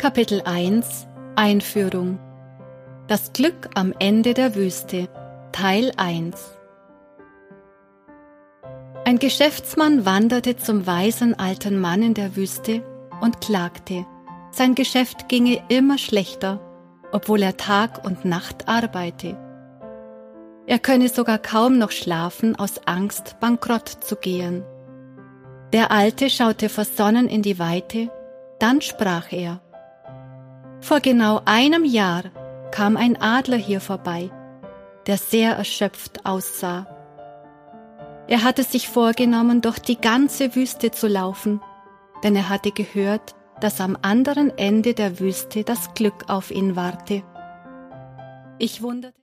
Kapitel 1 Einführung. Das Glück am Ende der Wüste, Teil 1. Ein Geschäftsmann wanderte zum weisen alten Mann in der Wüste und klagte, sein Geschäft ginge immer schlechter, obwohl er Tag und Nacht arbeite. Er könne sogar kaum noch schlafen aus Angst, bankrott zu gehen. Der Alte schaute versonnen in die Weite, dann sprach er: Vor genau einem Jahr kam ein Adler hier vorbei, der sehr erschöpft aussah. Er hatte sich vorgenommen, durch die ganze Wüste zu laufen, denn er hatte gehört, dass am anderen Ende der Wüste das Glück auf ihn warte. Ich wunderte